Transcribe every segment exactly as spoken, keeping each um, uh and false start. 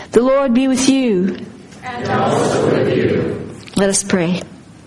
The Lord be with you. And also with you. Let us pray.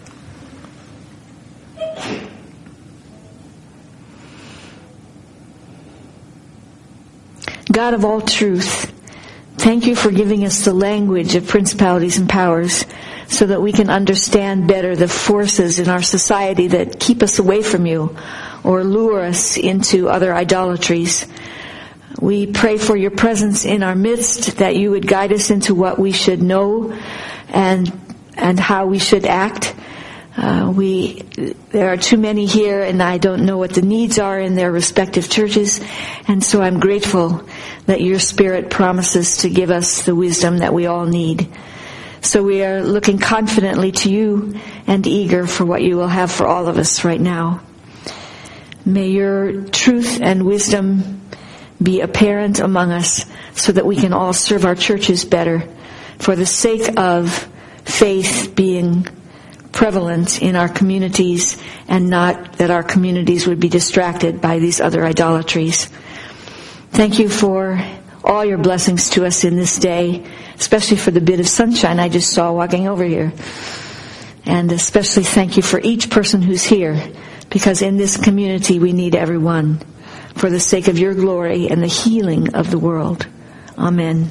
God of all truth, thank you for giving us the language of principalities and powers so that we can understand better the forces in our society that keep us away from you or lure us into other idolatries. We pray for your presence in our midst, that you would guide us into what we should know and and how we should act. Uh, we there are too many here, and I don't know what the needs are in their respective churches, and so I'm grateful that your Spirit promises to give us the wisdom that we all need. So we are looking confidently to you and eager for what you will have for all of us right now. May your truth and wisdom be apparent among us so that we can all serve our churches better for the sake of faith being prevalent in our communities, and not that our communities would be distracted by these other idolatries. Thank you for all your blessings to us in this day, especially for the bit of sunshine I just saw walking over here. And especially thank you for each person who's here, because in this community we need everyone for the sake of your glory and the healing of the world. Amen.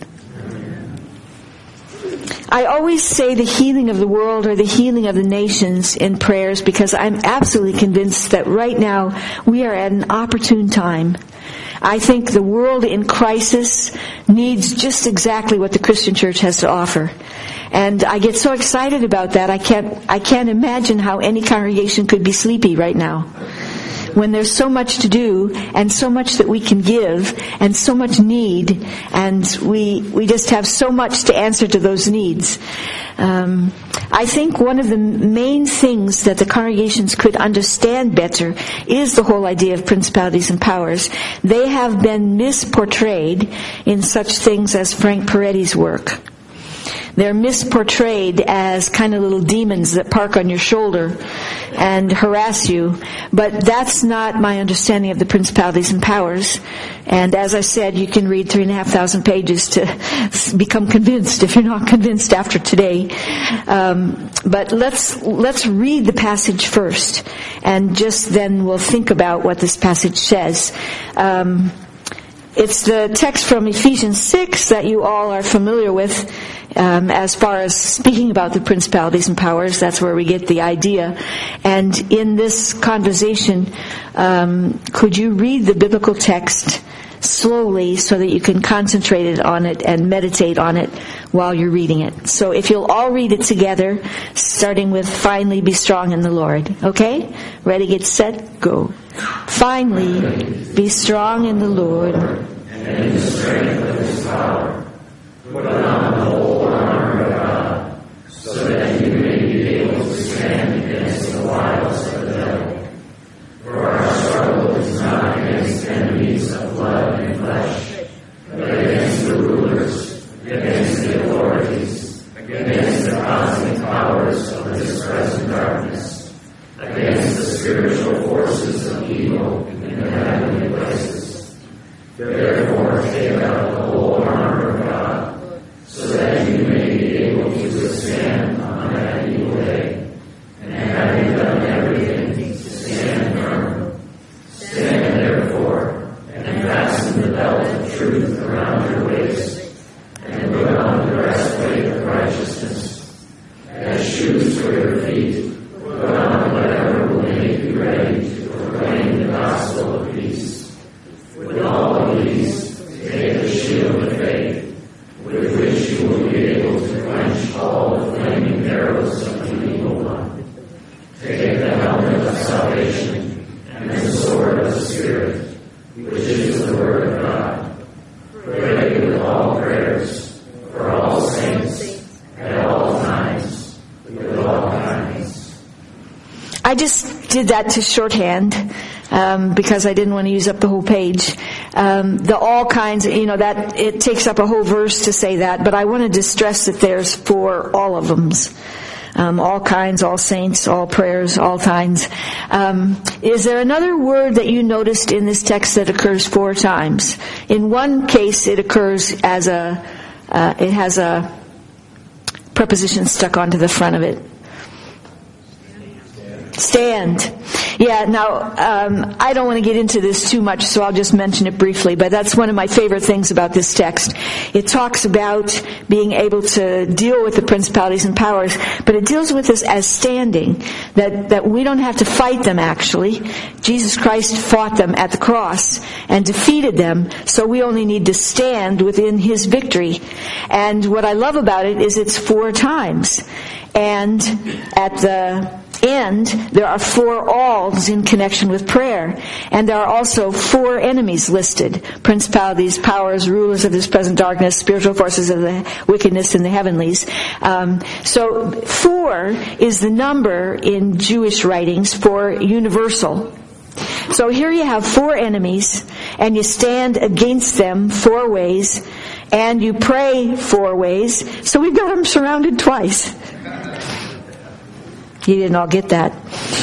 I always say the healing of the world or the healing of the nations in prayers because I'm absolutely convinced that right now we are at an opportune time. I think the world in crisis needs just exactly what the Christian church has to offer. And I get so excited about that, I can't, I can't imagine how any congregation could be sleepy right now. When there's so much to do and so much that we can give and so much need, and we we just have so much to answer to those needs. Um, I think one of the main things that the congregations could understand better is the whole idea of principalities and powers. They have been misportrayed in such things as Frank Peretti's work. They're misportrayed as kind of little demons that park on your shoulder and harass you. But that's not my understanding of the principalities and powers. And as I said, you can read three and a half thousand pages to become convinced if you're not convinced after today. Um, but let's let's read the passage first, and just then we'll think about what this passage says. Um, it's the text from Ephesians six that you all are familiar with. Um, as far as speaking about the principalities and powers, that's where we get the idea. And in this conversation, um, could you read the biblical text slowly so that you can concentrate on it and meditate on it while you're reading it? So if you'll all read it together, starting with "Finally be strong in the Lord." Okay? Ready, get set, go. Finally be strong in the Lord, and in the strength of his power. Put on the whole armor of God, so that you may be able to stand against the wiles of the devil. For our struggle is not against enemies of blood and flesh, but against the rulers, against the authorities, against the cosmic powers of this present darkness, against the spiritual forces of evil in the heavenly places. Therefore, take up the whole armor of God, so that you may be able to withstand on that evil day, and having done everything, to stand firm. Stand therefore, and fasten the belt of truth around your waist, and put on the breastplate of righteousness. As shoes for your feet, put on whatever will make you ready to proclaim the gospel of peace. With all of these, take the shield of faith, with which you will be able to quench all the flaming arrows of the evil one. Take the helmet of salvation and the sword of the Spirit, which is the word of God. Pray with all prayers for all saints at all times, with all kindness. I just did that to shorthand um, because I didn't want to use up the whole page. Um, the all kinds, you know, that it takes up a whole verse to say that, but I wanted to stress that there's for all of them. Um, all kinds, all saints, all prayers, all times. Um, is there another word that you noticed in this text that occurs four times? In one case, it occurs as a uh, it has a preposition stuck onto the front of it. Stand. Yeah, now, um, I don't want to get into this too much, so I'll just mention it briefly, but that's one of my favorite things about this text. It talks about being able to deal with the principalities and powers, but it deals with us as standing, that, that we don't have to fight them, actually. Jesus Christ fought them at the cross and defeated them, so we only need to stand within His victory. And what I love about it is it's four times. And at the end, there are four alls in connection with prayer. And there are also four enemies listed. Principalities, powers, rulers of this present darkness, spiritual forces of the wickedness in the heavenlies. Um, so four is the number in Jewish writings for universal. So here you have four enemies, and you stand against them four ways, and you pray four ways. So we've got them surrounded twice. You didn't all get that.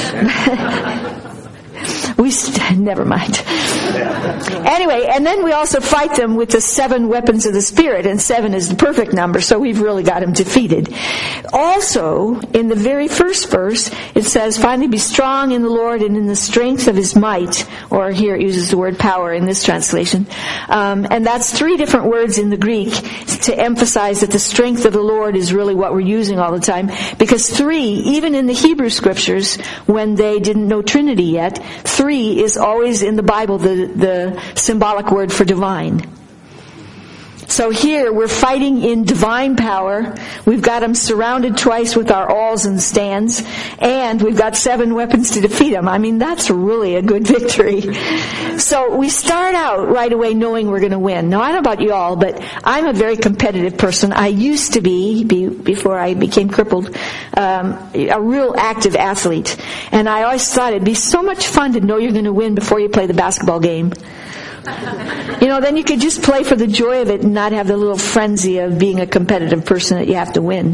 we st- never mind. Anyway, and then we also fight them with the seven weapons of the Spirit, and seven is the perfect number, so we've really got them defeated. Also, in the very first verse, it says, finally be strong in the Lord and in the strength of His might, or here it uses the word power in this translation. Um, and that's three different words in the Greek to emphasize that the strength of the Lord is really what we're using all the time, because three, even in the Hebrew scriptures, when they didn't know Trinity yet, three is always in the Bible the, the symbolic word for divine. So here we're fighting in divine power. We've got them surrounded twice with our alls and stands, and we've got seven weapons to defeat them. I mean, that's really a good victory. So we start out right away knowing we're going to win. Now, I don't know about you all, but I'm a very competitive person. I used to be, be before I became crippled, um, a real active athlete. And I always thought it'd be so much fun to know you're going to win before you play the basketball game. You know, then you could just play for the joy of it and not have the little frenzy of being a competitive person that you have to win.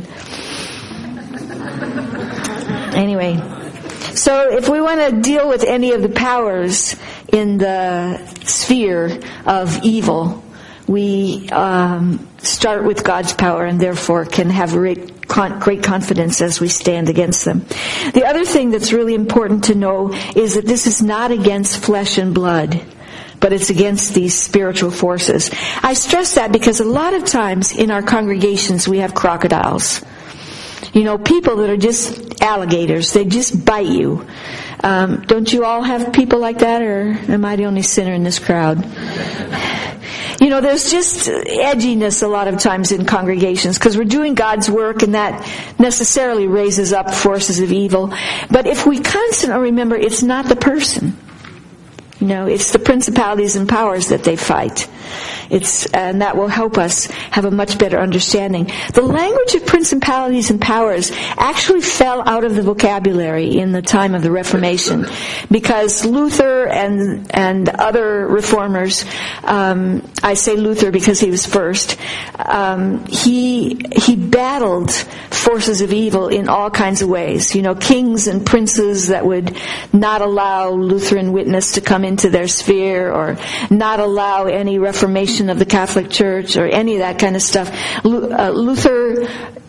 Anyway, so if we want to deal with any of the powers in the sphere of evil, we um, start with God's power and therefore can have great, con- great confidence as we stand against them. The other thing that's really important to know is that this is not against flesh and blood, but it's against these spiritual forces. I stress that because a lot of times in our congregations we have crocodiles. You know, people that are just alligators. They just bite you. Um, don't you all have people like that, or am I the only sinner in this crowd? You know, there's just edginess a lot of times in congregations because we're doing God's work, and that necessarily raises up forces of evil. But if we constantly remember, it's not the person. You know, it's the principalities and powers that they fight. It's, and that will help us have a much better understanding. The language of principalities and powers actually fell out of the vocabulary in the time of the Reformation, because Luther and and other reformers, um, I say Luther because he was first, um, he he battled forces of evil in all kinds of ways. You know, kings and princes that would not allow Lutheran witness to come into their sphere, or not allow any Reformation of the Catholic Church, or any of that kind of stuff. Uh, Luther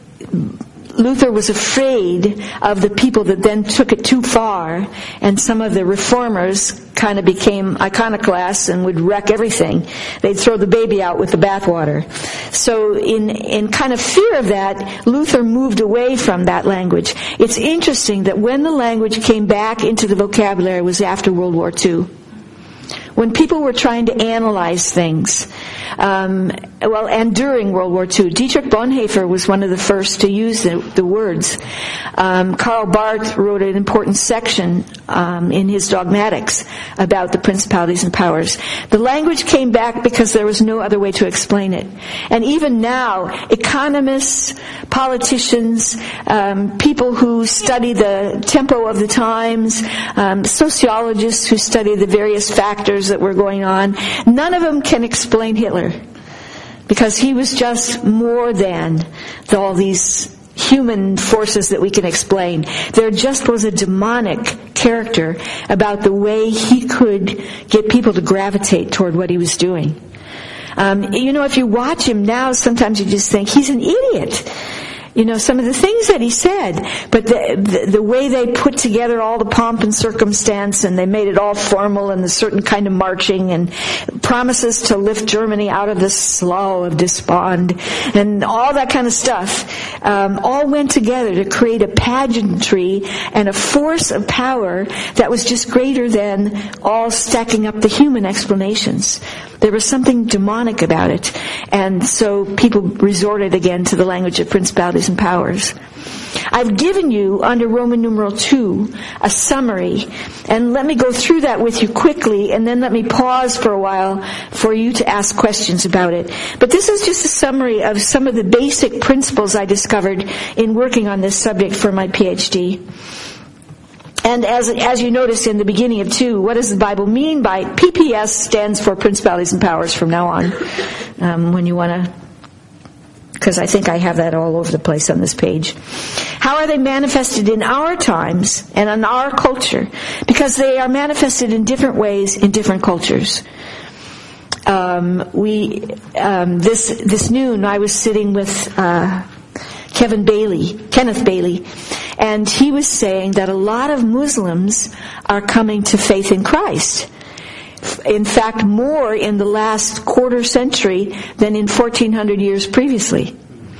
Luther was afraid of the people that then took it too far, and some of the reformers kind of became iconoclasts and would wreck everything. They'd throw the baby out with the bathwater. So in, in kind of fear of that, Luther moved away from that language. It's interesting that when the language came back into the vocabulary was after World War Two. When people were trying to analyze things, um, well, and during World War Two, Dietrich Bonhoeffer was one of the first to use the, the words. Um, Karl Barth wrote an important section um, in his Dogmatics about the principalities and powers. The language came back because there was no other way to explain it. And even now, economists, politicians, um, people who study the tempo of the times, um, sociologists who study the various factors that were going on, none of them can explain Hitler, because he was just more than all these human forces that we can explain. There just was a demonic character about the way he could get people to gravitate toward what he was doing. Um, you know, if you watch him now, sometimes you just think he's an idiot. You know, some of the things that he said, but the, the the way they put together all the pomp and circumstance, and they made it all formal and a certain kind of marching and promises to lift Germany out of the slough of despond and all that kind of stuff, um, all went together to create a pageantry and a force of power that was just greater than all stacking up the human explanations. There was something demonic about it, and so people resorted again to the language of principalities and powers. I've given you, under Roman numeral two, a summary, and let me go through that with you quickly, and then let me pause for a while for you to ask questions about it. But this is just a summary of some of the basic principles I discovered in working on this subject for my PhD. And as as you notice in the beginning of two, what does the Bible mean by P P S? Stands for principalities and powers from now on. Um, when you want to, because I think I have that all over the place on this page. How are they manifested in our times and in our culture? Because they are manifested in different ways in different cultures. Um, we um, this this noon I was sitting with uh, Kevin Bailey, Kenneth Bailey. And he was saying that a lot of Muslims are coming to faith in Christ. In fact, more in the last quarter century than in fourteen hundred years previously.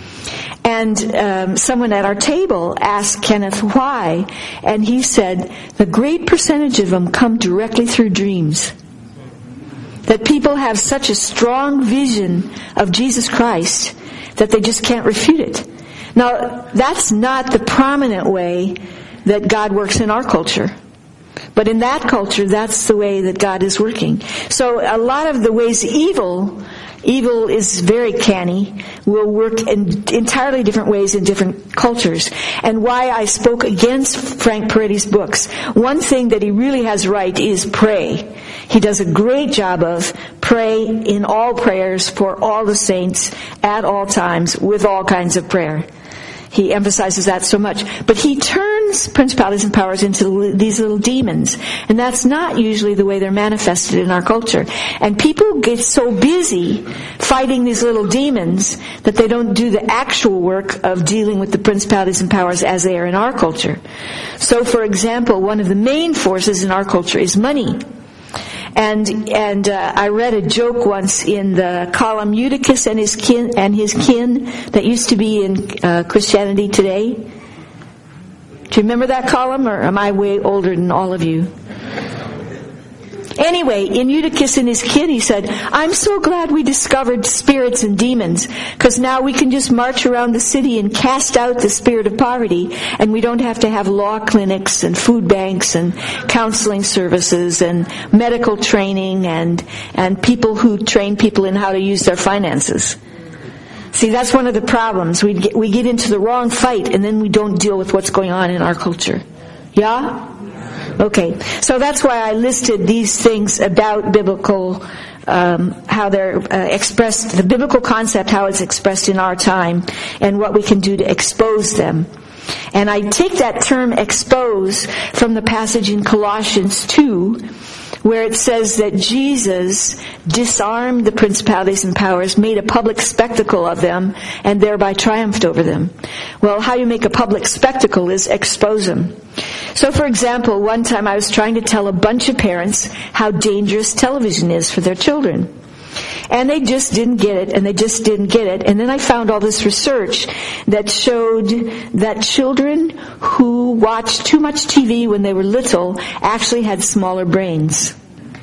And um, someone at our table asked Kenneth why, and he said, the great percentage of them come directly through dreams. That people have such a strong vision of Jesus Christ that they just can't refute it. Now, that's not the prominent way that God works in our culture. But in that culture, that's the way that God is working. So a lot of the ways evil, evil is very canny, will work in entirely different ways in different cultures. And why I spoke against Frank Peretti's books. One thing that he really has right is pray. He does a great job of pray in all prayers for all the saints at all times with all kinds of prayer. He emphasizes that so much. But he turns principalities and powers into these little demons. And that's not usually the way they're manifested in our culture. And people get so busy fighting these little demons that they don't do the actual work of dealing with the principalities and powers as they are in our culture. So, for example, one of the main forces in our culture is money. And and uh, I read a joke once in the column Eutychus and his kin and his kin that used to be in uh, Christianity Today. Do you remember that column, or am I way older than all of you? Anyway, in Eutychus and his kin, he said, I'm so glad we discovered spirits and demons, because now we can just march around the city and cast out the spirit of poverty, and we don't have to have law clinics and food banks and counseling services and medical training and, and people who train people in how to use their finances. See, that's one of the problems. We get, we get into the wrong fight, and then we don't deal with what's going on in our culture. Yeah? Okay, so that's why I listed these things about biblical, um, how they're uh, expressed, the biblical concept, how it's expressed in our time, and what we can do to expose them. And I take that term expose from the passage in Colossians two, where it says that Jesus disarmed the principalities and powers, made a public spectacle of them, and thereby triumphed over them. Well, how you make a public spectacle is expose them. So, for example, one time I was trying to tell a bunch of parents how dangerous television is for their children. And they just didn't get it, and they just didn't get it. And then I found all this research that showed that children who watched too much T V when they were little actually had smaller brains.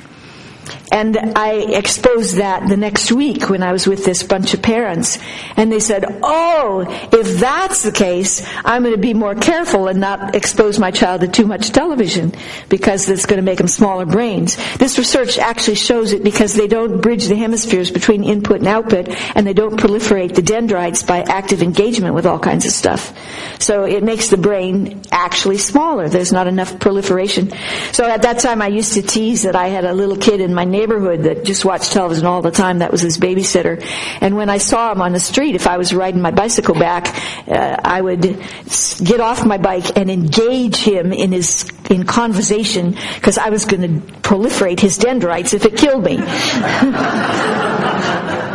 And I exposed that the next week when I was with this bunch of parents. And they said, oh, if that's the case, I'm going to be more careful and not expose my child to too much television, because it's going to make them smaller brains. This research actually shows it because they don't bridge the hemispheres between input and output, and they don't proliferate the dendrites by active engagement with all kinds of stuff. So it makes the brain actually smaller. There's not enough proliferation. So at that time I used to tease that I had a little kid in my neighborhood that just watched television all the time. That was his babysitter. And when I saw him on the street, if I was riding my bicycle back, uh, I would get off my bike and engage him in his in conversation, because I was going to proliferate his dendrites if it killed me.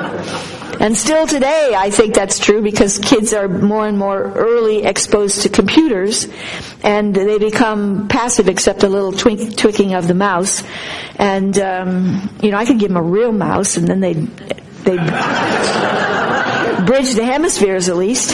And still today, I think that's true because kids are more and more early exposed to computers, and they become passive except a little twink, twicking of the mouse. And, um, you know, I could give them a real mouse, and then they'd, they'd bridge the hemispheres at least.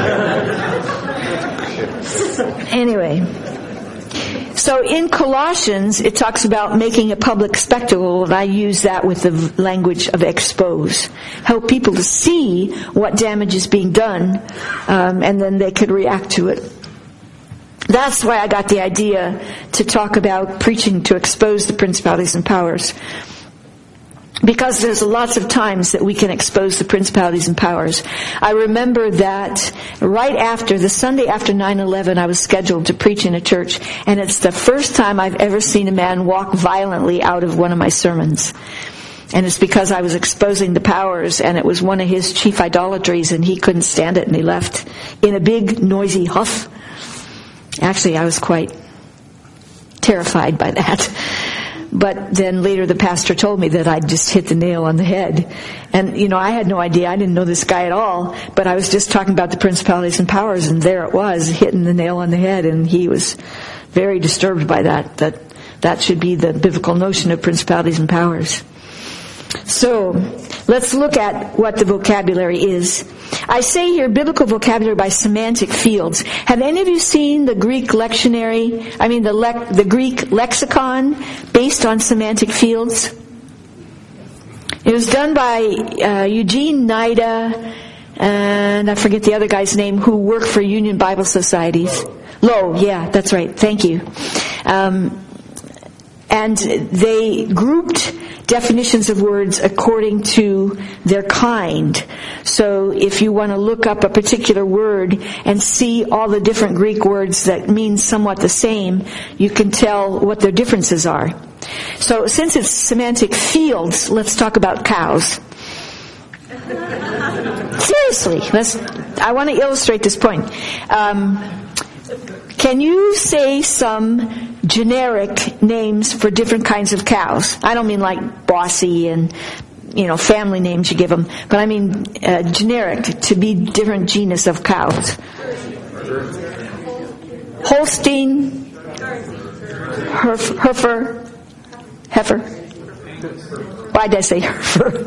Anyway. So in Colossians, it talks about making a public spectacle, and I use that with the language of expose. Help people to see what damage is being done, um, and then they could react to it. That's why I got the idea to talk about preaching to expose the principalities and powers. Because there's lots of times that we can expose the principalities and powers. I remember that right after, the Sunday after nine eleven, I was scheduled to preach in a church, and it's the first time I've ever seen a man walk violently out of one of my sermons. And it's because I was exposing the powers, and it was one of his chief idolatries, and he couldn't stand it, and he left in a big, noisy huff. Actually, I was quite terrified by that. But then later the pastor told me that I'd just hit the nail on the head. And, you know, I had no idea. I didn't know this guy at all. But I was just talking about the principalities and powers, and there it was, hitting the nail on the head. And he was very disturbed by that, that that should be the biblical notion of principalities and powers. So, let's look at what the vocabulary is. I say here biblical vocabulary by semantic fields. Have any of you seen the Greek lectionary, I mean the le- the Greek lexicon based on semantic fields? It was done by uh, Eugene Nida, and I forget the other guy's name, who worked for Union Bible Societies. Lowe, yeah, that's right, thank you. Um, and they grouped definitions of words according to their kind. So if you want to look up a particular word and see all the different Greek words that mean somewhat the same, you can tell what their differences are. So since it's semantic fields, let's talk about cows. Seriously, let's, I want to illustrate this point. Um, can you say some generic names for different kinds of cows? I don't mean like bossy and, you know, family names you give them, but I mean uh, generic, to be different genus of cows. Holstein, Herf, Herfer, Heifer. Why did I say Herfer?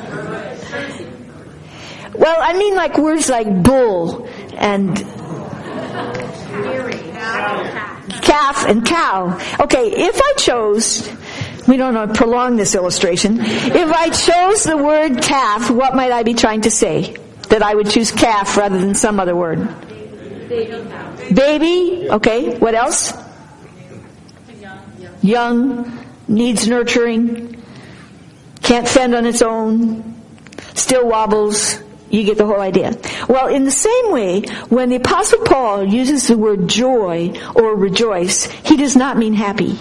Well, I mean like words like bull and calf and cow. Okay, if I chose, we don't want to prolong this illustration, if I chose the word calf, what might I be trying to say? That I would choose calf rather than some other word? Baby. Baby, okay, what else? Young, needs nurturing, can't fend on its own, still wobbles. You get the whole idea. Well, in the same way, when the Apostle Paul uses the word joy or rejoice, he does not mean happy.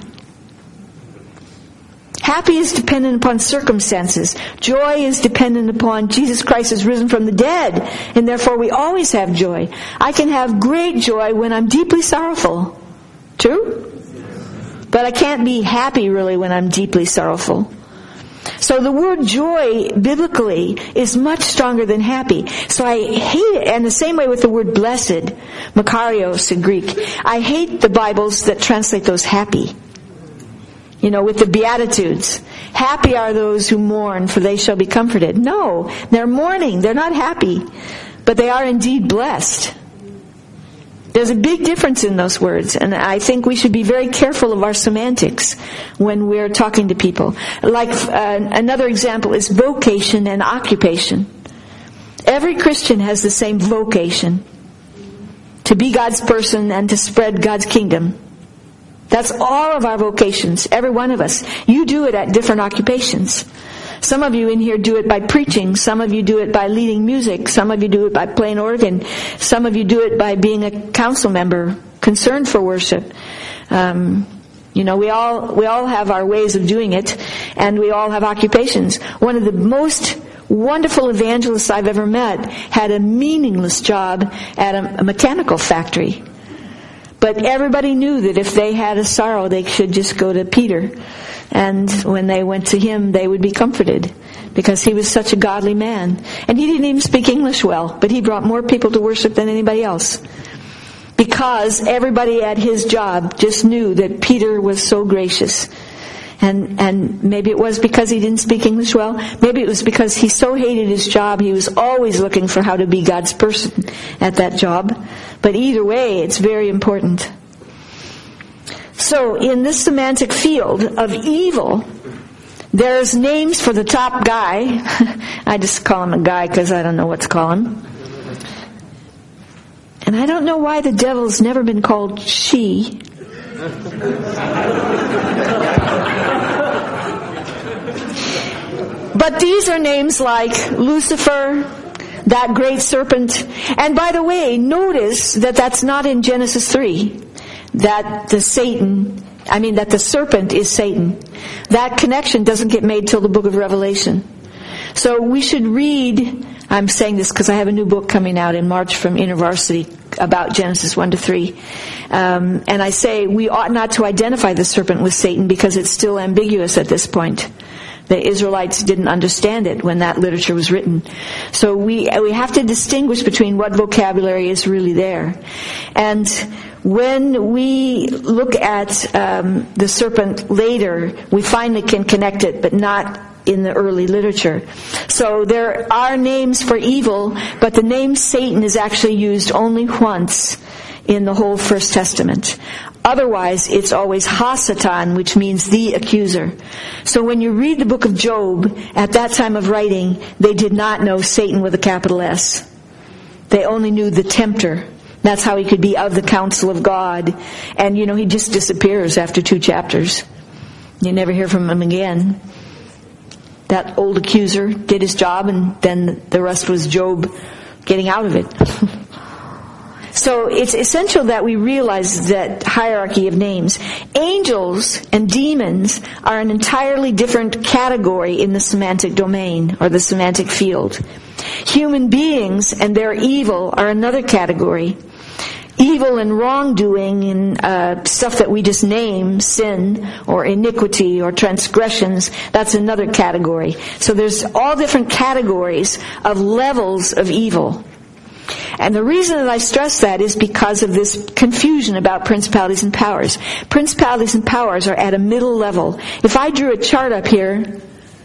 Happy is dependent upon circumstances. Joy is dependent upon Jesus Christ is risen from the dead, and therefore we always have joy. I can have great joy when I'm deeply sorrowful. True? But I can't be happy really when I'm deeply sorrowful. So the word joy, biblically, is much stronger than happy. So I hate it, and the same way with the word blessed, makarios in Greek. I hate the Bibles that translate those happy. You know, with the Beatitudes. Happy are those who mourn, for they shall be comforted. No, they're mourning, they're not happy, but they are indeed blessed. There's a big difference in those words, and I think we should be very careful of our semantics when we're talking to people. Like uh, another example is vocation and occupation. Every Christian has the same vocation, to be God's person and to spread God's kingdom. That's all of our vocations, every one of us. You do it at different occupations. Some of you in here do it by preaching. Some of you do it by leading music. Some of you do it by playing organ. Some of you do it by being a council member, concerned for worship. Um, you know, we all we all have our ways of doing it, and we all have occupations. One of the most wonderful evangelists I've ever met had a meaningless job at a, a mechanical factory. But everybody knew that if they had a sorrow, they should just go to Peter. And when they went to him, they would be comforted. because he was such a godly man. And he didn't even speak English well, but he brought more people to worship than anybody else. Because everybody at his job just knew that Peter was so gracious. And and maybe it was because he didn't speak English well. Maybe it was because he so hated his job, he was always looking for how to be God's person at that job. But either way, it's very important. So in this semantic field of evil, there's names for the top guy. I just call him a guy because I don't know what to call him. And I don't know why the devil's never been called she. But these are names like Lucifer, that great serpent. And by the way, notice that that's not in Genesis three. That the Satan, I mean that the serpent is Satan. That connection doesn't get made till the book of Revelation. So we should read, I'm saying this because I have a new book coming out in March from InterVarsity about Genesis one to three. Um, and I say we ought not to identify the serpent with Satan because it's still ambiguous at this point. The Israelites didn't understand it when that literature was written. So we we have to distinguish between what vocabulary is really there. And when we look at um, the serpent later, we finally can connect it, but not in the early literature. So there are names for evil, but the name Satan is actually used only once in the whole First Testament. Otherwise, it's always Ha-Satan, which means the accuser. So when you read the book of Job, at that time of writing, they did not know Satan with a capital S. They only knew the tempter. That's how he could be of the counsel of God. And, you know, he just disappears after two chapters. You never hear from him again. That old accuser did his job, and then the rest was Job getting out of it. So it's essential that we realize that hierarchy of names. Angels and demons are an entirely different category in the semantic domain, or the semantic field. Human beings and their evil are another category. Evil and wrongdoing and uh, stuff that we just name, sin or iniquity or transgressions, that's another category. So there's all different categories of levels of evil. And the reason that I stress that is because of this confusion about principalities and powers. Principalities and powers are at a middle level. If I drew a chart up here,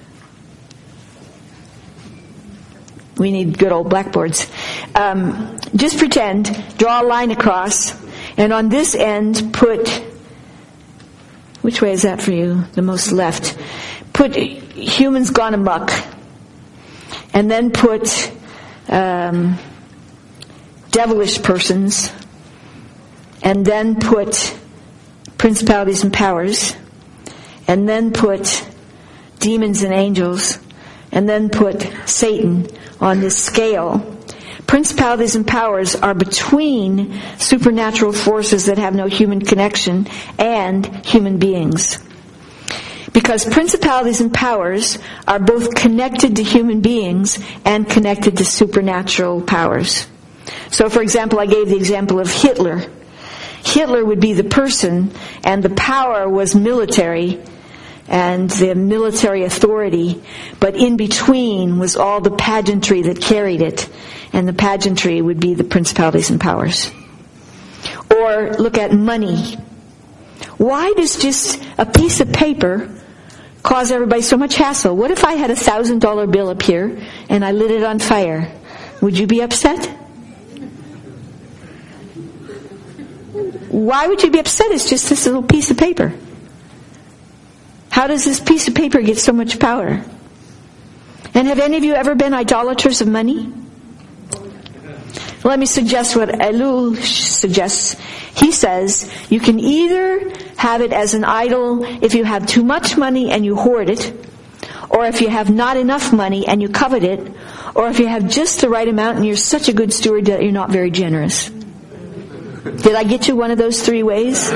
we need good old blackboards. Um, just pretend, draw a line across, and on this end put, which way is that for you? The most left. Put humans gone amok. And then put um, devilish persons. And then put principalities and powers. And then put demons and angels. And then put Satan on this scale. Principalities and powers are between supernatural forces that have no human connection and human beings. Because principalities and powers are both connected to human beings and connected to supernatural powers. So, for example, I gave the example of Hitler. Hitler would be the person, and the power was military, and the military authority, but in between was all the pageantry that carried it, and the pageantry would be the principalities and powers. Or look at money. Why does just a piece of paper cause everybody so much hassle? What if I had a thousand dollar bill up here and I lit it on fire? Would you be upset? Why would you be upset? It's just this little piece of paper. How does this piece of paper get so much power? And have any of you ever been idolaters of money? Let me suggest what Elul suggests. He says you can either have it as an idol if you have too much money and you hoard it, or if you have not enough money and you covet it, or if you have just the right amount and you're such a good steward that you're not very generous. Did I get you one of those three ways?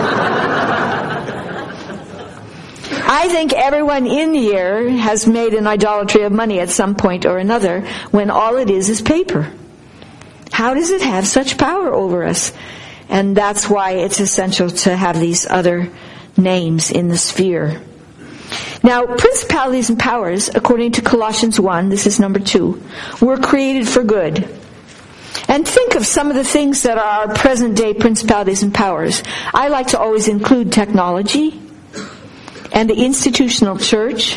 I think everyone in here has made an idolatry of money at some point or another when all it is is paper. How does it have such power over us? And that's why it's essential to have these other names in the sphere. Now, principalities and powers, according to Colossians one, this is number two, were created for good. And think of some of the things that are our present-day principalities and powers. I like to always include technology and the institutional church.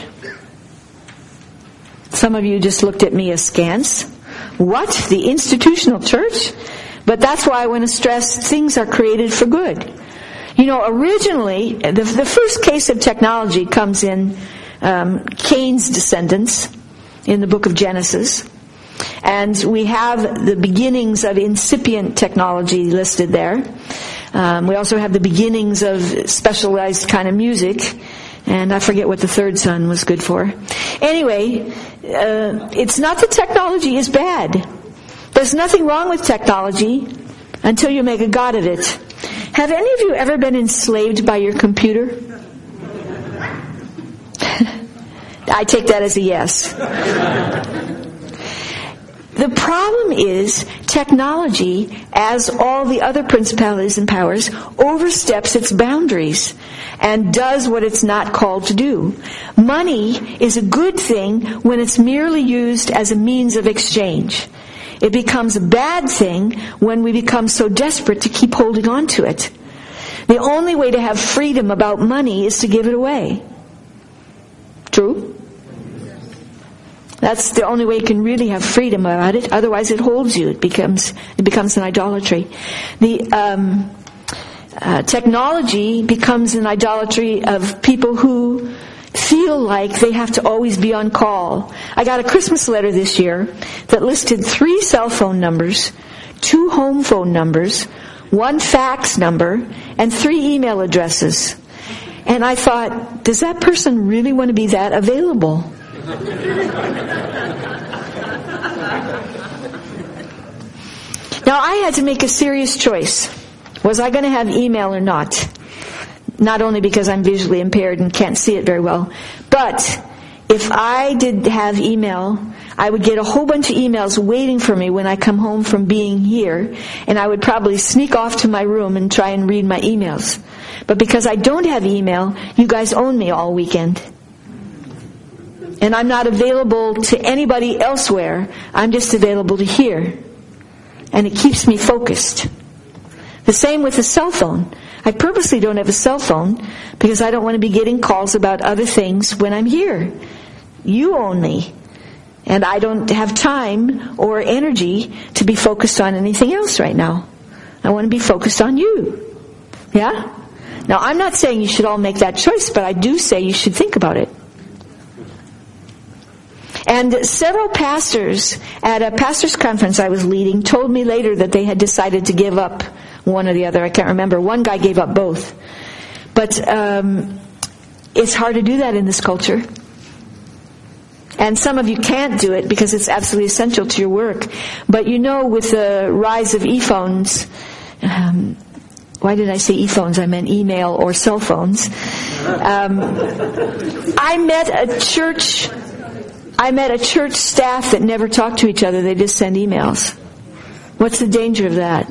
Some of you just looked at me askance. What? The institutional church? But that's why I want to stress things are created for good. You know, originally, the, the first case of technology comes in um, Cain's descendants in the book of Genesis. And we have the beginnings of incipient technology listed there. Um, we also have the beginnings of specialized kind of music. And I forget what the third son was good for. Anyway, uh, it's not that technology is bad. There's nothing wrong with technology until you make a god of it. Have any of you ever been enslaved by your computer? I take that as a yes. The problem is technology, as all the other principalities and powers, oversteps its boundaries and does what it's not called to do. Money is a good thing when it's merely used as a means of exchange. It becomes a bad thing when we become so desperate to keep holding on to it. The only way to have freedom about money is to give it away. True? That's the only way you can really have freedom about it. Otherwise, it holds you. It becomes it becomes an idolatry. The um, uh, technology becomes an idolatry of people who feel like they have to always be on call. I got a Christmas letter this year that listed three cell phone numbers, two home phone numbers, one fax number, and three email addresses. And I thought, does that person really want to be that available? Now, I had to make a serious choice. Was I going to have email or not? Not only because I'm visually impaired and can't see it very well, but if I did have email, I would get a whole bunch of emails waiting for me when I come home from being here, and I would probably sneak off to my room and try and read my emails. But because I don't have email, you guys own me all weekend. And I'm not available to anybody elsewhere. I'm just available to here. And it keeps me focused. The same with a cell phone. I purposely don't have a cell phone because I don't want to be getting calls about other things when I'm here. You own me. And I don't have time or energy to be focused on anything else right now. I want to be focused on you. Yeah? Now, I'm not saying you should all make that choice, but I do say you should think about it. And several pastors at a pastor's conference I was leading told me later that they had decided to give up one or the other. I can't remember. One guy gave up both. But um, it's hard to do that in this culture. And some of you can't do it because it's absolutely essential to your work. But you know, with the rise of e-phones, um, why did I say e-phones? I meant email or cell phones. Um, I met a church... I met a church staff that never talk to each other. They just send emails. What's the danger of that?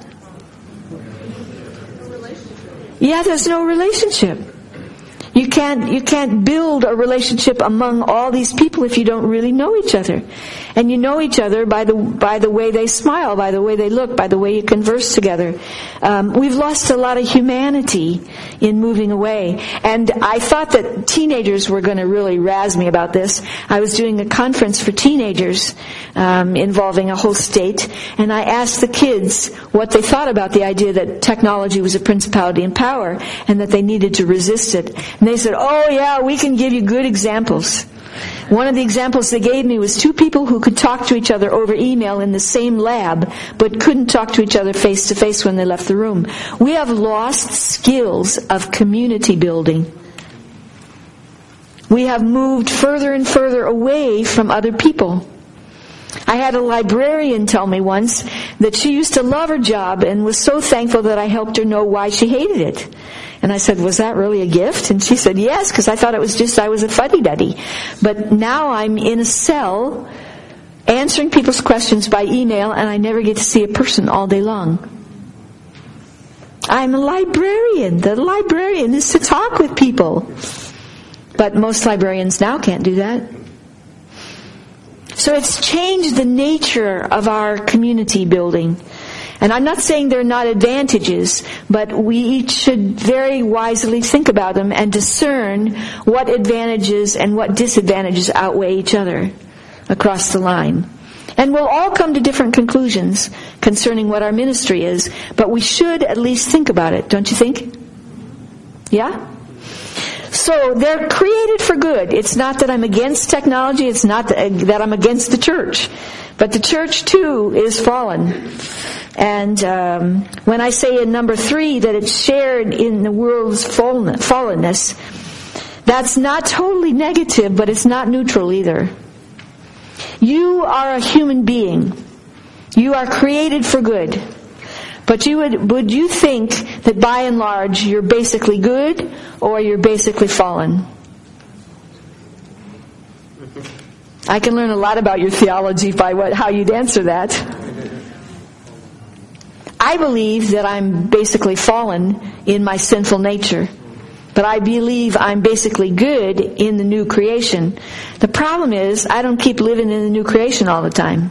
Yeah, there's no relationship. You can't, you can't build a relationship among all these people if you don't really know each other. And you know each other by the, by the way they smile, by the way they look, by the way you converse together. Um, we've lost a lot of humanity in moving away. And I thought that teenagers were going to really razz me about this. I was doing a conference for teenagers, um, involving a whole state, and I asked the kids what they thought about the idea that technology was a principality and power, and that they needed to resist it. And they said, oh yeah, we can give you good examples. One of the examples they gave me was two people who could talk to each other over email in the same lab, but couldn't talk to each other face to face when they left the room. We have lost skills of community building. We have moved further and further away from other people. I had a librarian tell me once that she used to love her job and was so thankful that I helped her know why she hated it. And I said, was that really a gift? And she said, yes, because I thought it was just I was a fuddy-duddy. But now I'm in a cell answering people's questions by email, and I never get to see a person all day long. I'm a librarian. The librarian is to talk with people. But most librarians now can't do that. So it's changed the nature of our community building. And I'm not saying there are not advantages, but we each should very wisely think about them and discern what advantages and what disadvantages outweigh each other across the line. And we'll all come to different conclusions concerning what our ministry is, but we should at least think about it, don't you think? Yeah? So they're created for good. It's not that I'm against technology. It's not that I'm against the church. But the church, too, is fallen. And um, when I say in number three that it's shared in the world's fallenness, that's not totally negative, but it's not neutral either. You are a human being. You are created for good. But you would, would you think that by and large you're basically good or you're basically fallen? I can learn a lot about your theology by what, how you'd answer that. I believe that I'm basically fallen in my sinful nature. But I believe I'm basically good in the new creation. The problem is I don't keep living in the new creation all the time.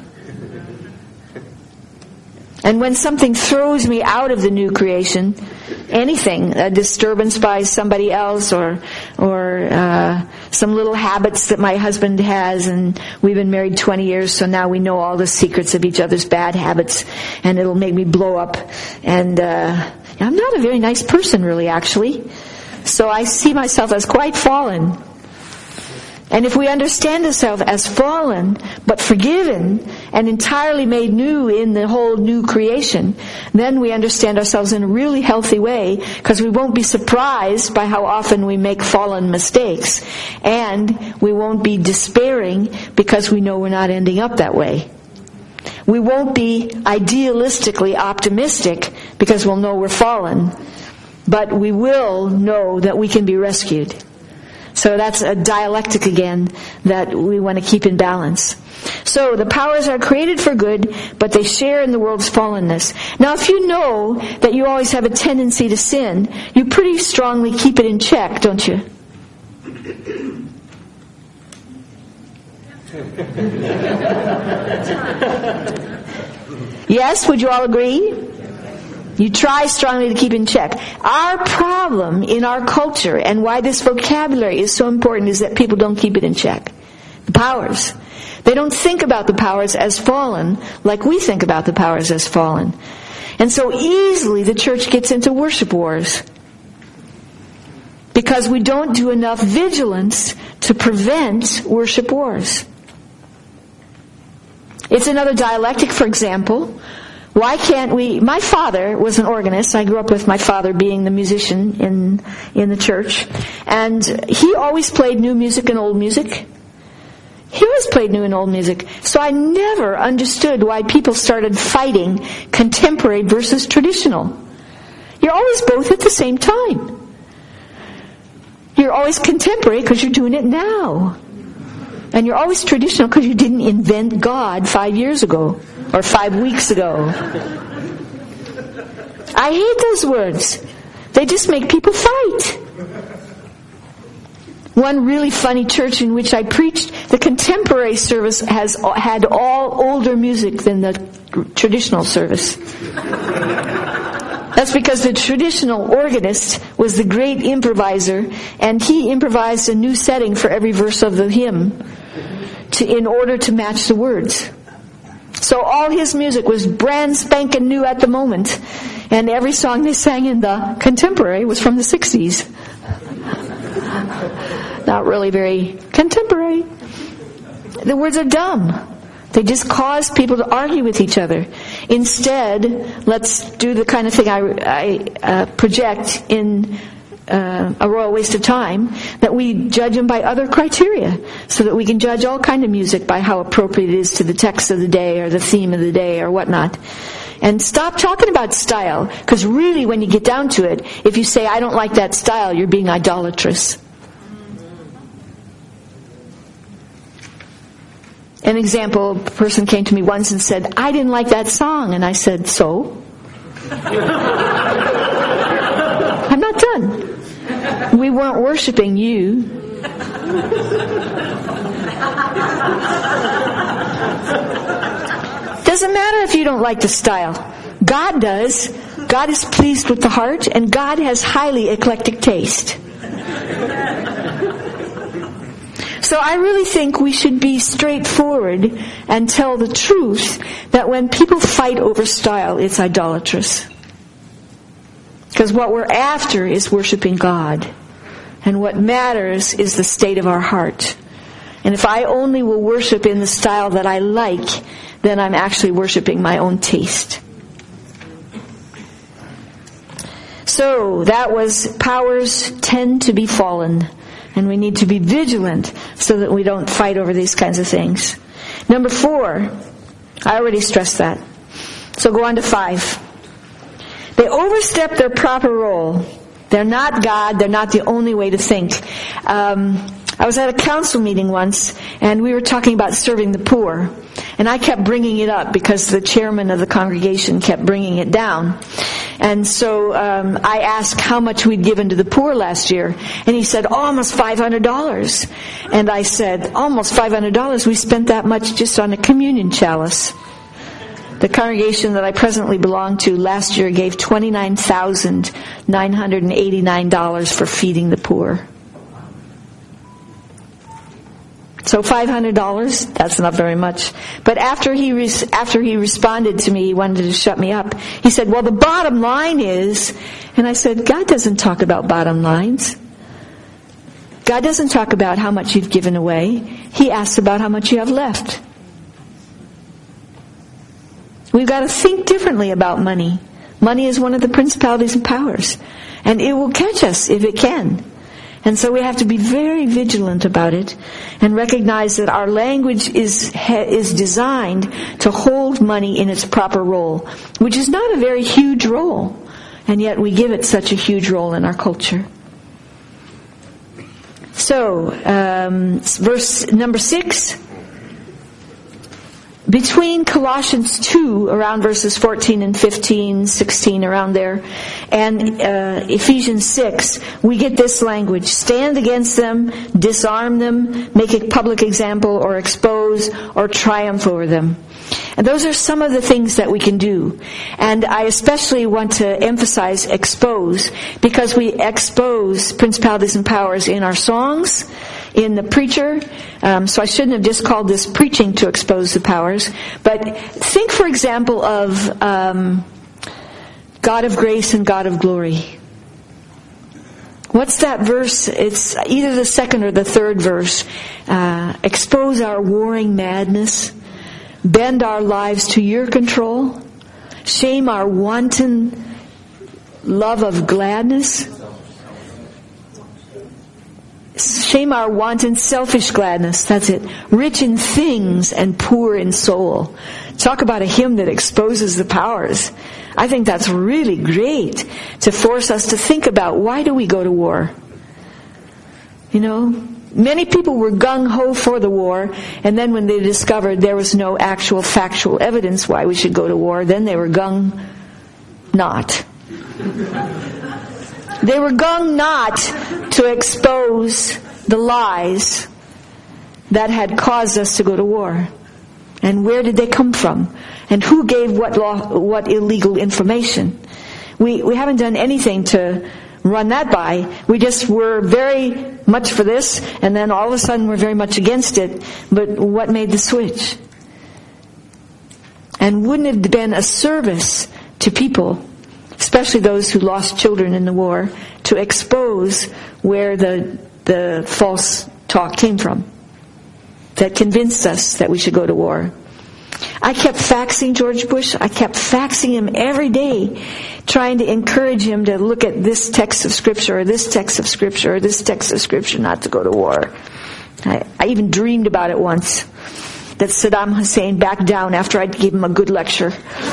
And when something throws me out of the new creation, anything, a disturbance by somebody else or or uh, some little habits that my husband has, and we've been married twenty years, so now we know all the secrets of each other's bad habits, and it'll make me blow up. And uh, I'm not a very nice person, really, actually. So I see myself as quite fallen. And if we understand ourselves as fallen, but forgiven, and entirely made new in the whole new creation, then we understand ourselves in a really healthy way, because we won't be surprised by how often we make fallen mistakes. And we won't be despairing because we know we're not ending up that way. We won't be idealistically optimistic because we'll know we're fallen. But we will know that we can be rescued. So that's a dialectic again that we want to keep in balance. So the powers are created for good, but they share in the world's fallenness. Now if you know that you always have a tendency to sin, you pretty strongly keep it in check, don't you? Yes, would you all agree? You try strongly to keep in check. Our problem in our culture, and why this vocabulary is so important, is that people don't keep it in check. The powers. They don't think about the powers as fallen like we think about the powers as fallen. And so easily the church gets into worship wars. Because we don't do enough vigilance to prevent worship wars. It's another dialectic, for example. Why can't we... My father was an organist. I grew up with my father being the musician in in the church. And he always played new music and old music. He always played new and old music. So I never understood why people started fighting contemporary versus traditional. You're always both at the same time. You're always contemporary because you're doing it now. And you're always traditional because you didn't invent God five years ago. Or five weeks ago. I hate those words. They just make people fight. One really funny church in which I preached, the contemporary service has had all older music than the traditional service. That's because the traditional organist was the great improviser, and he improvised a new setting for every verse of the hymn to, in order to match the words. So all his music was brand spanking new at the moment. And every song they sang in the contemporary was from the sixties. Not really very contemporary. The words are dumb. They just cause people to argue with each other. Instead, let's do the kind of thing I, I uh, project in Uh, a royal waste of time, that we judge them by other criteria, so that we can judge all kind of music by how appropriate it is to the text of the day or the theme of the day or whatnot. And stop talking about style, because really when you get down to it, if you say, I don't like that style, you're being idolatrous. An example, a person came to me once and said, I didn't like that song. And I said, so? I'm not done. We weren't worshiping you. Doesn't matter if you don't like the style. God does. God is pleased with the heart, and God has highly eclectic taste. So I really think we should be straightforward and tell the truth that when people fight over style, it's idolatrous. Because what we're after is worshiping God. And what matters is the state of our heart. And if I only will worship in the style that I like, then I'm actually worshiping my own taste. So that was powers tend to be fallen. And we need to be vigilant so that we don't fight over these kinds of things. Number four, I already stressed that. So go on to five. They overstep their proper role. They're not God. They're not the only way to think. Um, I was at a council meeting once, and we were talking about serving the poor. And I kept bringing it up because the chairman of the congregation kept bringing it down. And so um, I asked how much we'd given to the poor last year. And he said, almost five hundred dollars. And I said, almost five hundred dollars? We spent that much just on a communion chalice. The congregation that I presently belong to last year gave twenty-nine thousand nine hundred eighty-nine dollars for feeding the poor. So five hundred dollars, that's not very much. But after he res- after he responded to me, he wanted to shut me up. He said, well, the bottom line is, and I said, God doesn't talk about bottom lines. God doesn't talk about how much you've given away. He asks about how much you have left. We've got to think differently about money. Money is one of the principalities and powers. And it will catch us if it can. And so we have to be very vigilant about it and recognize that our language is is designed to hold money in its proper role, which is not a very huge role, and yet we give it such a huge role in our culture. So, um, verse number six. Between Colossians two, around verses fourteen and fifteen, sixteen, around there, and uh, Ephesians six, we get this language. Stand against them, disarm them, make a public example, or expose, or triumph over them. And those are some of the things that we can do. And I especially want to emphasize expose, because we expose principalities and powers in our songs, in the preacher. Um, so I shouldn't have just called this preaching to expose the powers. But think, for example, of um, God of grace and God of glory. What's that verse? It's either the second or the third verse. Uh, expose our warring madness. Bend our lives to your control. Shame our wanton love of gladness. Shame our wanton selfish gladness. That's it. Rich in things and poor in soul. Talk about a hymn that exposes the powers. I think that's really great to force us to think about, why do we go to war? You know, many people were gung-ho for the war, and then when they discovered there was no actual factual evidence why we should go to war, then they were gung-not. They were gung-not to expose the lies that had caused us to go to war. And where did they come from? And who gave what law, what illegal information? We we haven't done anything to run that by. We just were very much for this, and then all of a sudden we're very much against it. But what made the switch? And wouldn't it have been a service to people, especially those who lost children in the war, to expose where the the false talk came from that convinced us that we should go to war? I kept faxing George Bush. I kept faxing him every day, trying to encourage him to look at this text of Scripture, or this text of Scripture, or this text of Scripture, not to go to war. I, I even dreamed about it once, that Saddam Hussein backed down after I gave him a good lecture.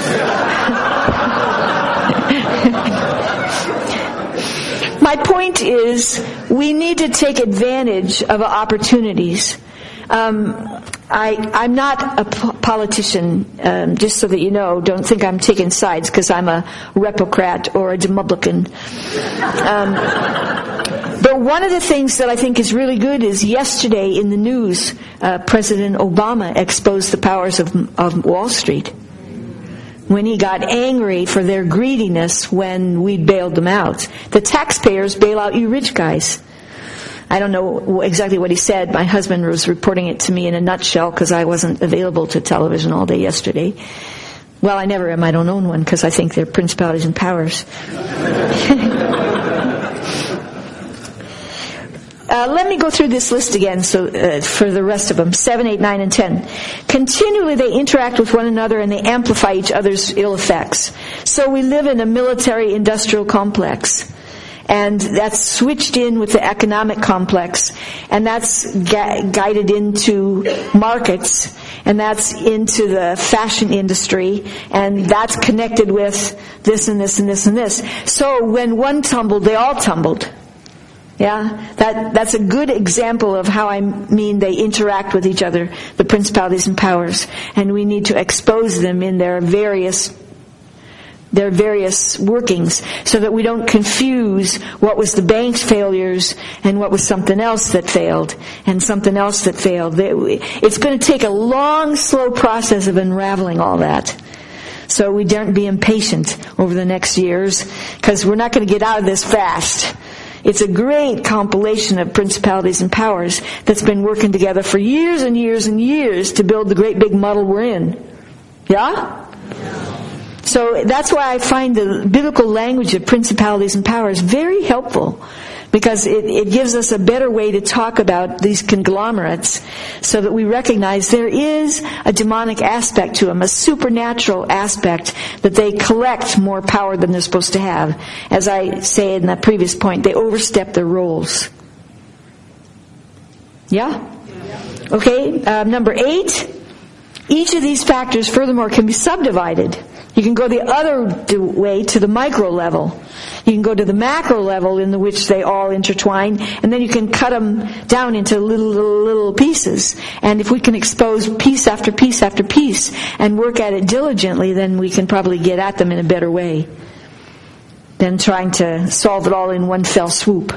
My point is, we need to take advantage of opportunities. Um, I, I'm not a po- politician, um, just so that you know. Don't think I'm taking sides because I'm a Repocrat or a Demoblicon. Um, But one of the things that I think is really good is yesterday in the news, uh, President Obama exposed the powers of, of Wall Street when he got angry for their greediness when we bailed them out. The taxpayers bail out you rich guys. I don't know exactly what he said. My husband was reporting it to me in a nutshell because I wasn't available to television all day yesterday. Well, I never am. I don't own one because I think they're principalities and powers. Uh, let me go through this list again so uh, for the rest of them, seven, eight, nine, and ten. Continually they interact with one another and they amplify each other's ill effects. So we live in a military-industrial complex. And that's switched in with the economic complex. And that's ga- guided into markets. And that's into the fashion industry. And that's connected with this and this and this and this. So when one tumbled, they all tumbled. Yeah, that that's a good example of how I mean they interact with each other, the principalities and powers, and we need to expose them in their various their various workings so that we don't confuse what was the bank's failures and what was something else that failed and something else that failed. It's going to take a long, slow process of unraveling all that. So we don't be impatient over the next years because we're not going to get out of this fast. It's a great compilation of principalities and powers that's been working together for years and years and years to build the great big muddle we're in. Yeah? So that's why I find the biblical language of principalities and powers very helpful, because it, it gives us a better way to talk about these conglomerates so that we recognize there is a demonic aspect to them, a supernatural aspect, that they collect more power than they're supposed to have. As I say in that previous point, they overstep their roles. Yeah? Okay, um, number eight. Each of these factors, furthermore, can be subdivided. You can go the other way to the micro level. You can go to the macro level in which they all intertwine, and then you can cut them down into little, little, little pieces. And if we can expose piece after piece after piece and work at it diligently, then we can probably get at them in a better way than trying to solve it all in one fell swoop.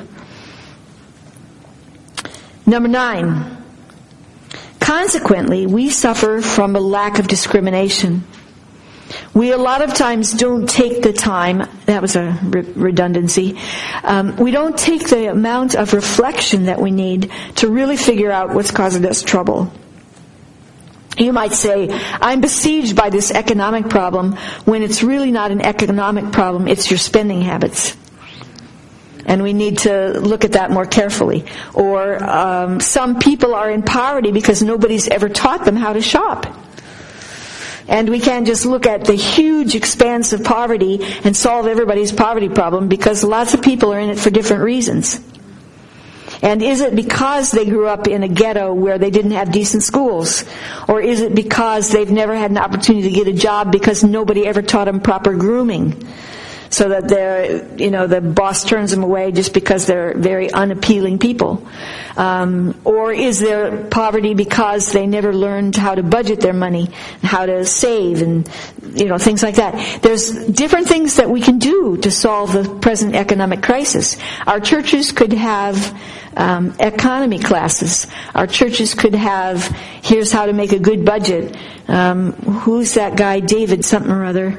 Number nine. Consequently, we suffer from a lack of discrimination. We a lot of times don't take the time, that was a re- redundancy, um, we don't take the amount of reflection that we need to really figure out what's causing us trouble. You might say, I'm besieged by this economic problem, when it's really not an economic problem, it's your spending habits. And we need to look at that more carefully. Or um, some people are in poverty because nobody's ever taught them how to shop. And we can't just look at the huge expanse of poverty and solve everybody's poverty problem, because lots of people are in it for different reasons. And is it because they grew up in a ghetto where they didn't have decent schools? Or is it because they've never had an opportunity to get a job because nobody ever taught them proper grooming? So that they're, you know, the boss turns them away just because they're very unappealing people. Um, or is there poverty because they never learned how to budget their money, how to save, and, you know, things like that. There's different things that we can do to solve the present economic crisis. Our churches could have um, economy classes. Our churches could have, here's how to make a good budget. Um, who's that guy, David something or other?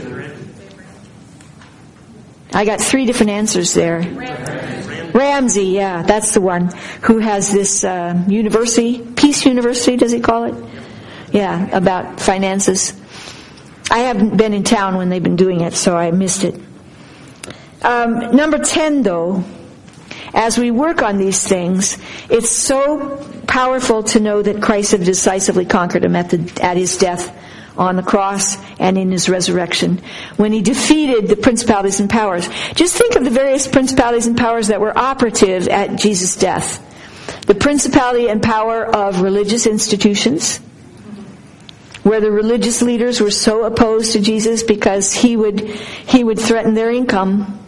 I got three different answers there. Ramsey, Ramsey yeah, that's the one who has this uh, university, Peace University, does he call it? Yeah, about finances. I haven't been in town when they've been doing it, so I missed it. Um, number ten, though, as we work on these things, it's so powerful to know that Christ had decisively conquered him at, the, at his death on the cross and in his resurrection, when he defeated the principalities and powers. Just think of the various principalities and powers that were operative at Jesus' death. The principality and power of religious institutions, where the religious leaders were so opposed to Jesus because he would he would threaten their income.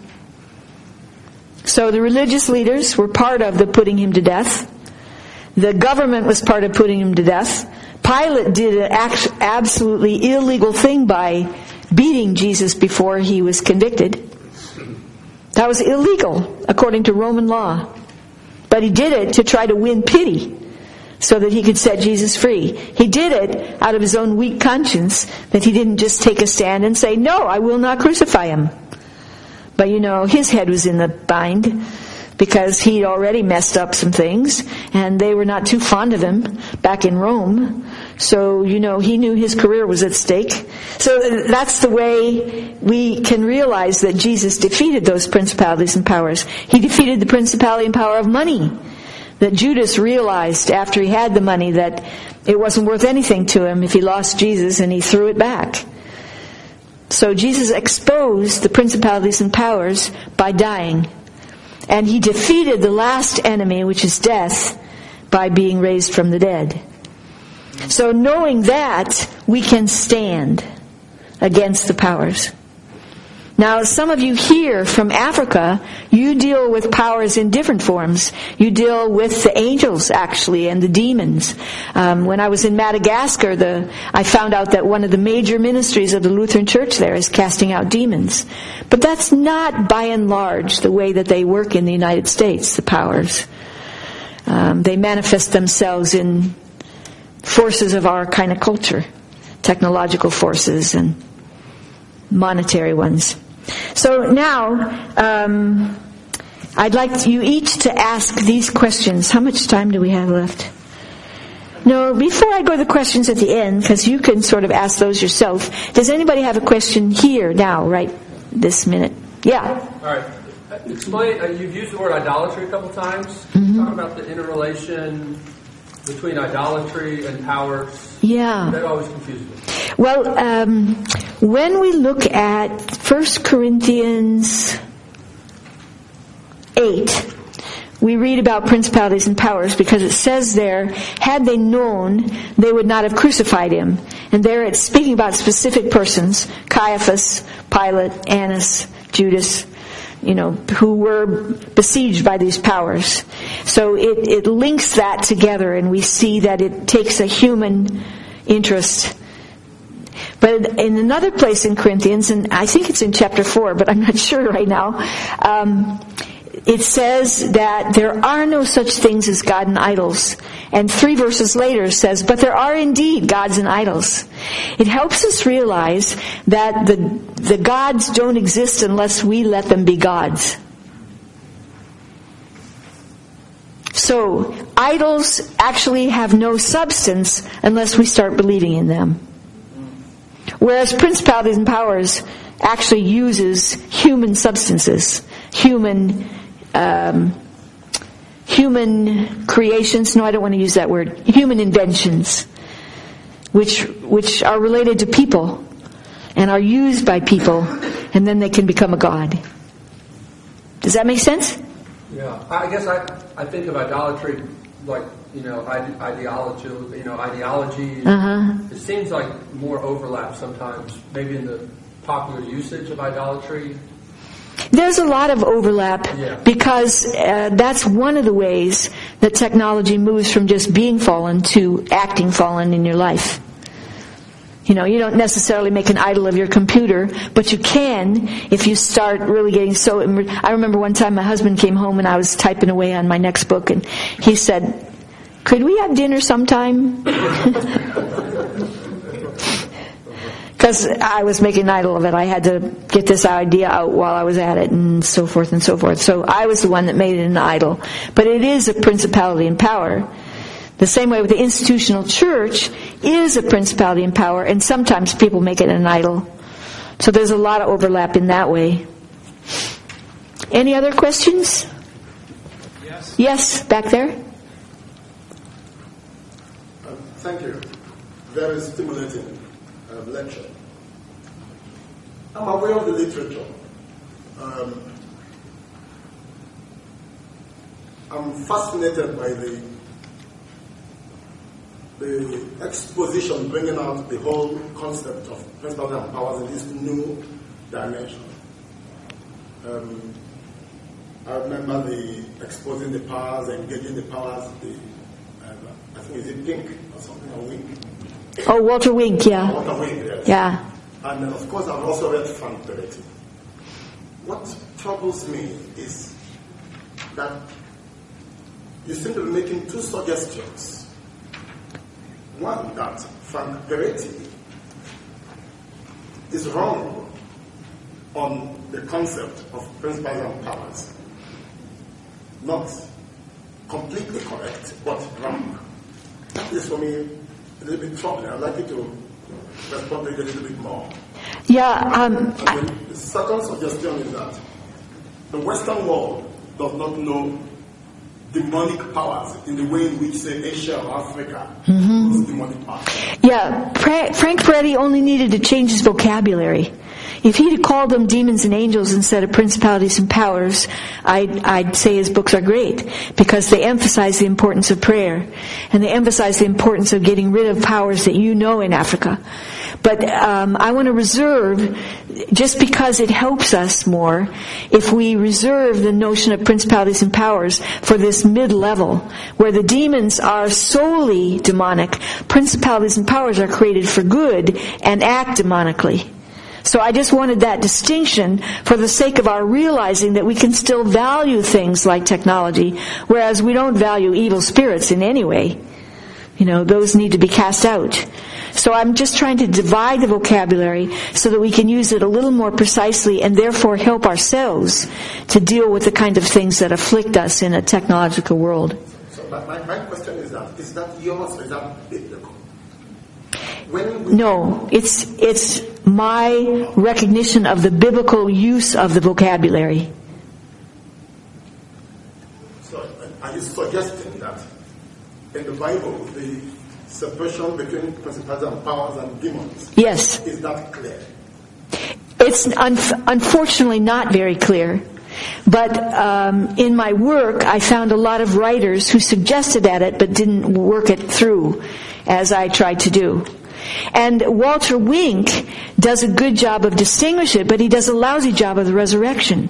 So the religious leaders were part of the putting him to death. The government was part of putting him to death. Pilate did an absolutely illegal thing by beating Jesus before he was convicted. That was illegal according to Roman law. But he did it to try to win pity so that he could set Jesus free. He did it out of his own weak conscience, that he didn't just take a stand and say, no, I will not crucify him. But you know, his head was in the bind because he'd already messed up some things, and they were not too fond of him back in Rome. So, you know, he knew his career was at stake. So that's the way we can realize that Jesus defeated those principalities and powers. He defeated the principality and power of money. That Judas realized after he had the money that it wasn't worth anything to him if he lost Jesus, and he threw it back. So Jesus exposed the principalities and powers by dying. And he defeated the last enemy, which is death, by being raised from the dead. So knowing that, we can stand against the powers. Now, some of you here from Africa, you deal with powers in different forms. You deal with the angels, actually, and the demons. Um, when I was in Madagascar, the, I found out that one of the major ministries of the Lutheran Church there is casting out demons. But that's not, by and large, the way that they work in the United States, the powers. Um, they manifest themselves in forces of our kind of culture, technological forces and monetary ones. So now, um, I'd like you each to ask these questions. How much time do we have left? No, before I go to the questions at the end, because you can sort of ask those yourself, does anybody have a question here now, right this minute? Yeah. All right. Explain, uh, you've used the word idolatry a couple times. Mm-hmm. Talk about the interrelation between idolatry and powers. Yeah. That always confuses me. Well, um, when we look at First Corinthians eight, we read about principalities and powers because it says there, had they known, they would not have crucified him. And there it's speaking about specific persons, Caiaphas, Pilate, Annas, Judas, you know, who were besieged by these powers. So it, it links that together, and we see that it takes a human interest. But in another place in Corinthians, and I think it's in chapter four, but I'm not sure right now, um, it says that there are no such things as God and idols. And three verses later says, but there are indeed gods and idols. It helps us realize that the, the gods don't exist unless we let them be gods. So, idols actually have no substance unless we start believing in them. Whereas principalities and powers actually uses human substances, human um, human creations. No, I don't want to use that word. Human inventions, which which are related to people and are used by people, and then they can become a god. Does that make sense? Yeah, I guess I I think of idolatry like, you know, ide- ideology, you know, ideology. Uh-huh. It seems like more overlap sometimes, maybe in the popular usage of idolatry. There's a lot of overlap yeah. because uh, that's one of the ways that technology moves from just being fallen to acting fallen in your life. You know, you don't necessarily make an idol of your computer, but you can if you start really getting so... I remember one time my husband came home and I was typing away on my next book, and he said, could we have dinner sometime? Because I was making an idol of it. I had to get this idea out while I was at it, and so forth and so forth. So I was the one that made it an idol. But it is a principality and power. The same way with the institutional church is a principality and power, and sometimes people make it an idol. So there's a lot of overlap in that way. Any other questions? Yes. Yes, back there. Um, thank you. Very stimulating uh, lecture. I'm aware of the literature. Um, I'm fascinated by the the exposition bringing out the whole concept of principalities and powers in this new dimension. Um, I remember the exposing the powers, engaging the powers, the, uh, I think is it Pink or something, or Wink? Oh, Walter Wink, yeah. Walter Wink, yes. Yeah. And uh, of course I've also read Frank Peretti. What troubles me is that you seem to be making two suggestions. One, that Frank Peretti is wrong on the concept of principles and powers. Not completely correct, but wrong. That is for me a little bit troubling. I'd like you to respond to it a little bit more. Yeah. Um, and then the second suggestion is that the Western world does not know demonic powers in the way in which, say, Asia or Africa mm-hmm. knows demonic powers. Yeah, pra- Frank Peretti only needed to change his vocabulary. If he'd have called them demons and angels instead of principalities and powers, I'd, I'd say his books are great, because they emphasize the importance of prayer, and they emphasize the importance of getting rid of powers that you know in Africa. But um, I want to reserve, just because it helps us more, if we reserve the notion of principalities and powers for this mid-level, where the demons are solely demonic, principalities and powers are created for good and act demonically. So I just wanted that distinction for the sake of our realizing that we can still value things like technology, whereas we don't value evil spirits in any way. You know, those need to be cast out. So I'm just trying to divide the vocabulary so that we can use it a little more precisely and therefore help ourselves to deal with the kind of things that afflict us in a technological world. So my, my question is that, is that yours or is that biblical? When we no, it's it's my recognition of the biblical use of the vocabulary. So are you suggesting that in the Bible the separation between principalities and powers and demons, yes, is that clear? It's un- unfortunately not very clear. But um, in my work, I found a lot of writers who suggested at it but didn't work it through as I tried to do. And Walter Wink does a good job of distinguishing it, but he does a lousy job of the resurrection.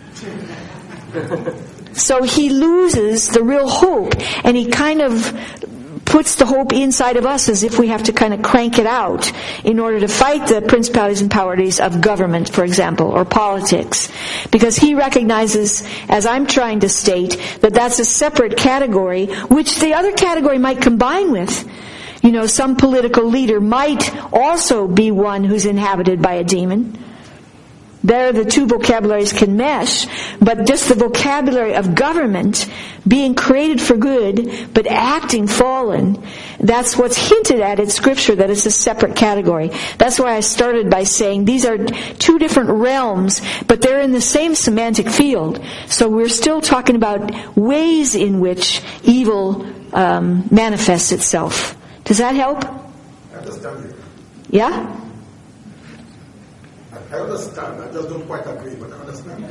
So he loses the real hope, and he kind of puts the hope inside of us as if we have to kind of crank it out in order to fight the principalities and powers of government, for example, or politics. Because he recognizes, as I'm trying to state, that that's a separate category, which the other category might combine with. You know, some political leader might also be one who's inhabited by a demon. There the two vocabularies can mesh, but just the vocabulary of government being created for good, but acting fallen, that's what's hinted at in Scripture, that it's a separate category. That's why I started by saying these are two different realms, but they're in the same semantic field. So we're still talking about ways in which evil um, manifests itself. Does that help? I understand you. Yeah? I understand. I just don't quite agree, but I understand.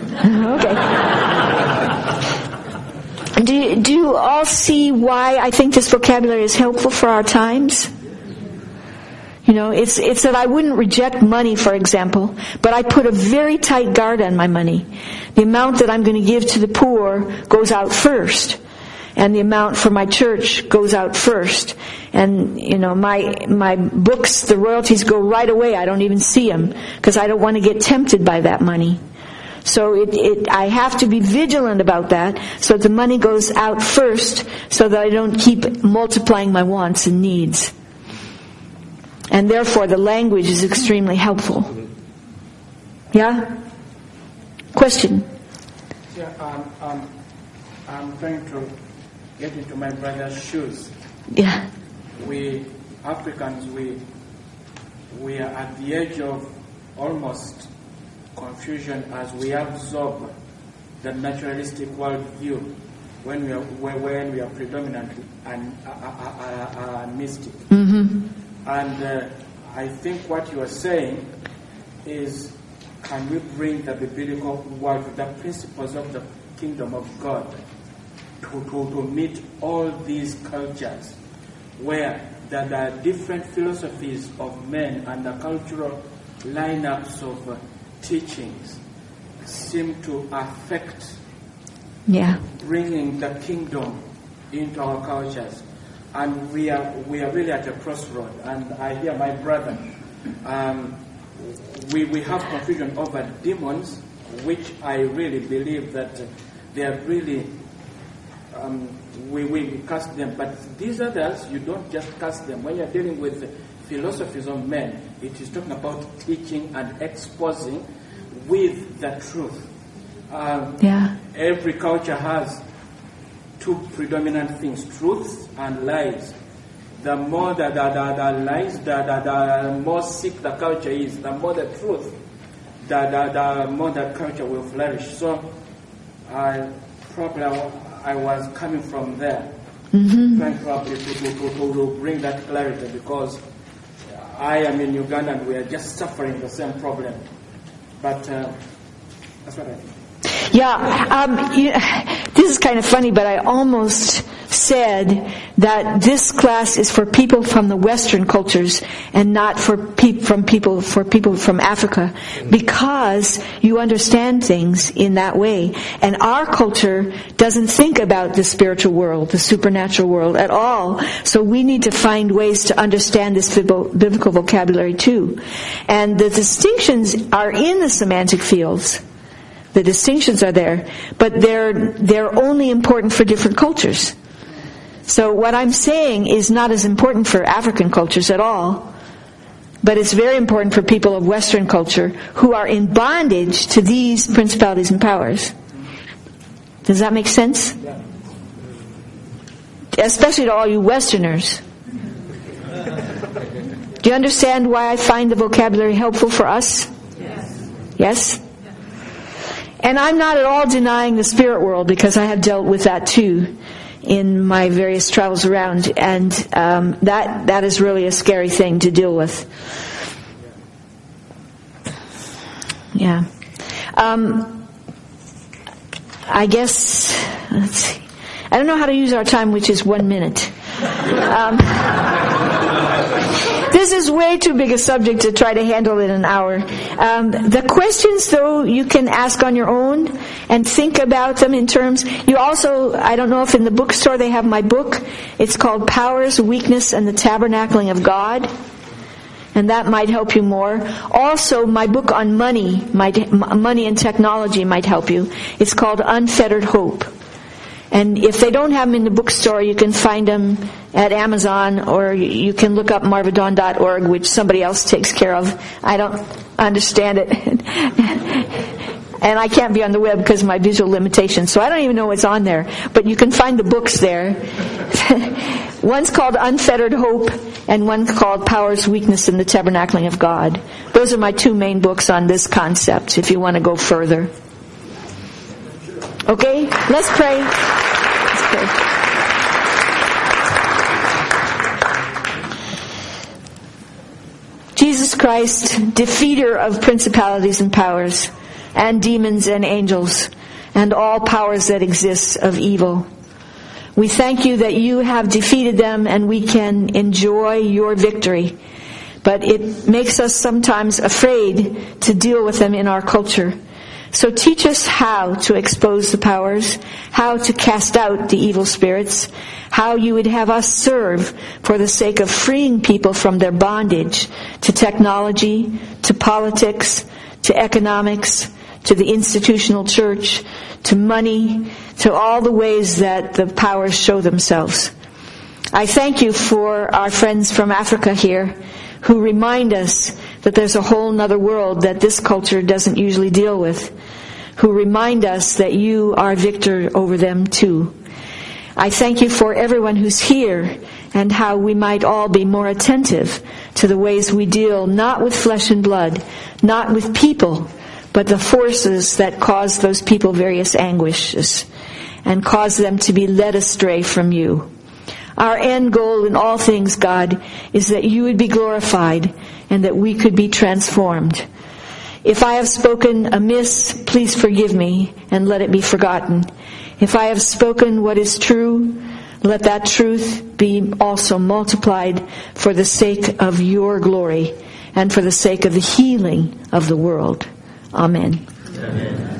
Okay. do, you, do you all see why I think this vocabulary is helpful for our times? You know, it's it's that I wouldn't reject money, for example, but I put a very tight guard on my money. The amount that I'm going to give to the poor goes out first. And the amount for my church goes out first. And, you know, my my books, the royalties go right away. I don't even see them because I don't want to get tempted by that money. So it, it I have to be vigilant about that so that the money goes out first so that I don't keep multiplying my wants and needs. And therefore the language is extremely helpful. Yeah? Question? Yeah, um, um, I'm trying to get into my brother's shoes. Yeah. We Africans, we we are at the edge of almost confusion as we absorb the naturalistic worldview when we are when we are predominantly an uh, uh, uh, uh, mystic. Mm-hmm. And uh, I think what you are saying is, can we bring the biblical world, the principles of the kingdom of God, To, to, to meet all these cultures where there are different philosophies of men and the cultural lineups of uh, teachings seem to affect Yeah. bringing the kingdom into our cultures. And we are we are really at a crossroad. And I hear my brother, um, we, we have confusion over demons which I really believe that they are really, um, we will cast them. But these others, you don't just cast them. When you're dealing with philosophies of men, it is talking about teaching and exposing with the truth. Um, yeah. Every culture has two predominant things, truth and lies. The more the, the, the, the lies, the, the, the more sick the culture is, the more the truth, the, the, the more the culture will flourish. So I probably I was coming from there, mm-hmm. trying probably to, to, to, to bring that clarity, because I am in Uganda and we are just suffering the same problem. But uh, that's what I think. Yeah, um, you, this is kind of funny, but I almost said that this class is for people from the Western cultures and not for pe- from people for people from Africa, because you understand things in that way. And our culture doesn't think about the spiritual world, the supernatural world at all. So we need to find ways to understand this biblical vocabulary too. And the distinctions are in the semantic fields. The distinctions are there, but they're they're only important for different cultures. So what I'm saying is not as important for African cultures at all, but it's very important for people of Western culture who are in bondage to these principalities and powers. Does that make sense? Especially to all you Westerners. Do you understand why I find the vocabulary helpful for us? Yes? Yes? And I'm not at all denying the spirit world, because I have dealt with that too in my various travels around, and um, that that is really a scary thing to deal with. Yeah. Um, I guess, let's see. I don't know how to use our time, which is one minute. Um, this is way too big a subject to try to handle in an hour. Um, the questions, though, you can ask on your own and think about them in terms. You also, I don't know if in the bookstore they have my book. It's called Powers, Weakness, and the Tabernacling of God. And that might help you more. Also, my book on money, might, money and technology might help you. It's called Unfettered Hope. And if they don't have them in the bookstore, you can find them at Amazon, or you can look up marvadon dot org, which somebody else takes care of. I don't understand it. And I can't be on the web because of my visual limitations, so I don't even know what's on there. But you can find the books there. One's called Unfettered Hope, and one's called Powers, Weakness, and the Tabernacling of God. Those are my two main books on this concept, if you want to go further. Okay, let's pray. Let's pray. Jesus Christ, defeater of principalities and powers, and demons and angels, and all powers that exist of evil. We thank you that you have defeated them and we can enjoy your victory. But it makes us sometimes afraid to deal with them in our culture. So teach us how to expose the powers, how to cast out the evil spirits, how you would have us serve for the sake of freeing people from their bondage to technology, to politics, to economics, to the institutional church, to money, to all the ways that the powers show themselves. I thank you for our friends from Africa here who remind us that there's a whole other world that this culture doesn't usually deal with, who remind us that you are victor over them too. I thank you for everyone who's here and how we might all be more attentive to the ways we deal not with flesh and blood, not with people, but the forces that cause those people various anguishes and cause them to be led astray from you. Our end goal in all things, God, is that you would be glorified and that we could be transformed. If I have spoken amiss, please forgive me and let it be forgotten. If I have spoken what is true, let that truth be also multiplied for the sake of your glory and for the sake of the healing of the world. Amen. Amen.